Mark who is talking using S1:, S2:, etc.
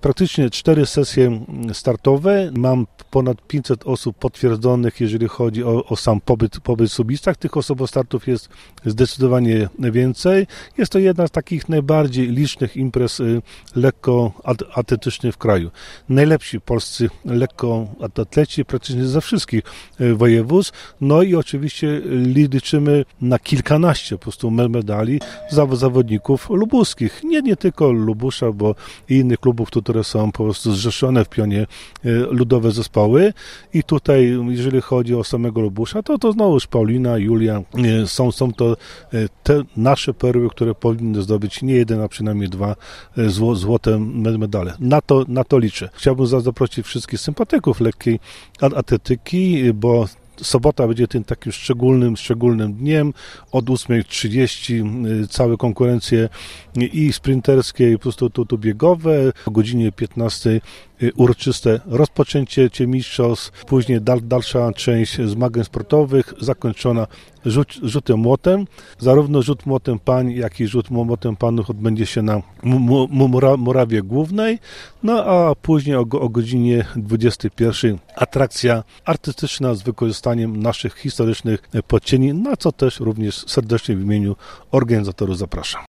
S1: praktycznie 4 sesje startowe. Mam ponad 500 osób potwierdzonych, jeżeli chodzi o sam pobyt w Subistach. Tych startów jest zdecydowanie więcej. Jest to jedna z takich najbardziej licznych imprez lekkoatletycznych w kraju. Najlepsi polscy lekkoatleci praktycznie ze wszystkich województw. No i oczywiście liczymy na kilkanaście po prostu medali zawodników lubuskich. Nie tylko Lubusza, bo i innych klubów, które są po prostu zrzeszone w pionie ludowe zespoły. I tutaj, jeżeli chodzi o samego Lubusza, to znowuż Paulina, Julia, są to te nasze perły, które powinny zdobyć nie jeden, a przynajmniej 2 złote medale. Na to liczę. Chciałbym zaprosić wszystkich sympatyków lekkiej atletyki, bo sobota będzie tym takim szczególnym dniem. Od 8:30 całe konkurencje i sprinterskie, i po prostu tu biegowe. O godzinie 15 uroczyste rozpoczęcie mistrzostw, później dalsza część zmagań sportowych, zakończona rzutem młotem. Zarówno rzut młotem pań, jak i rzut młotem panów odbędzie się na murawie głównej, no a później o godzinie 21 atrakcja artystyczna z wykorzystaniem naszych historycznych podcieni, na co też również serdecznie w imieniu organizatorów zapraszam.